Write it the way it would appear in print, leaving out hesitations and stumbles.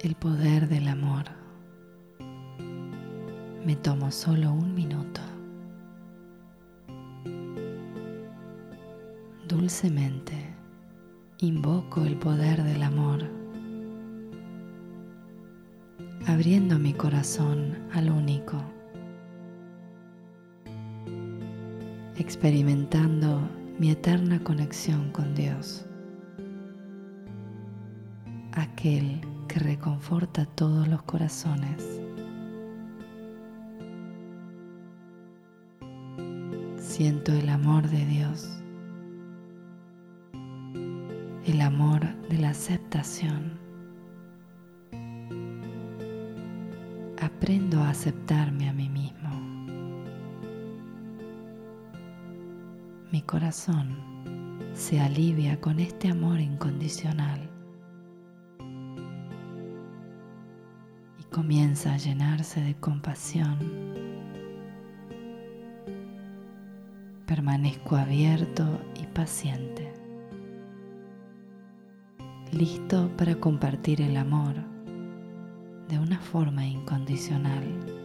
El poder del amor. Me tomo solo un minuto. Dulcemente invoco el poder del amor, abriendo mi corazón al único, experimentando mi eterna conexión con Dios, aquel que reconforta todos los corazones. Siento el amor de Dios, el amor de la aceptación. Aprendo a aceptarme a mí mismo. Mi corazón se alivia con este amor incondicional y comienza a llenarse de compasión. Permanezco abierto y paciente, listo para compartir el amor de una forma incondicional.